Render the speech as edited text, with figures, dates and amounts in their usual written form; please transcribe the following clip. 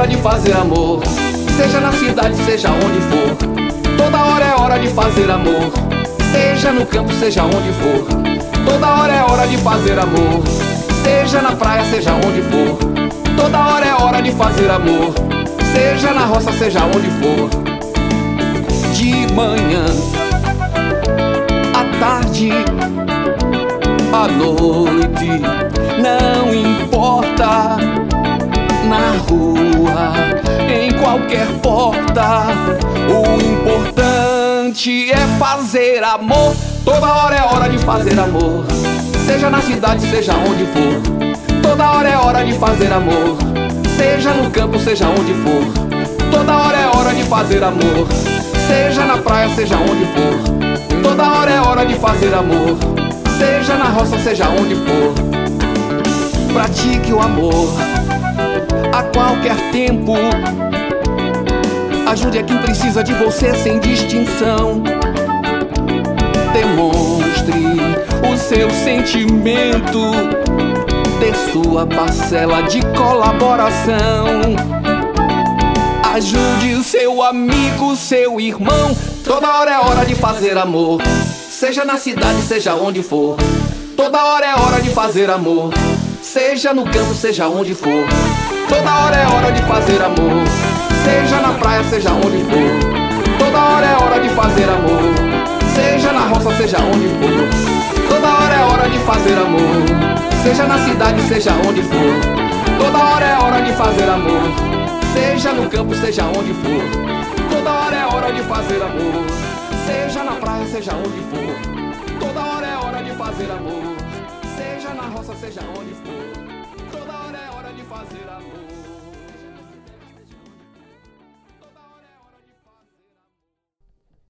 hora de fazer amor. Seja na cidade, seja onde for. Toda hora é hora de fazer amor. Seja no campo, seja onde for. Toda hora é hora de fazer amor. Seja na praia, seja onde for. Toda hora é hora de fazer amor. Seja na roça, seja onde for. De manhã, à tarde, à noite, não importa. Na rua, em qualquer porta, o importante é fazer amor. Toda hora é hora de fazer amor. Seja na cidade, seja onde for. Toda hora é hora de fazer amor. Seja no campo, seja onde for. Toda hora é hora de fazer amor. Seja na praia, seja onde for. Toda hora é hora de fazer amor. Seja na roça, seja onde for. Pratique o amor a qualquer tempo. Ajude a quem precisa de você sem distinção. Demonstre o seu sentimento, dê sua parcela de colaboração. Ajude o seu amigo, seu irmão. Toda hora é hora de fazer amor. Seja na cidade, seja onde for. Toda hora é hora de fazer amor. Seja no campo, seja onde for. Toda hora é hora de fazer amor. Seja na praia, seja onde for. Toda hora é hora de fazer amor. Seja na roça, seja onde for. Toda hora é hora de fazer amor. Seja na cidade, seja onde for. Toda hora é hora de fazer amor. Seja no campo, seja onde for. Toda hora é hora de fazer amor. Seja na praia, seja onde for. Toda hora é hora de fazer amor. Seja na roça, seja onde for.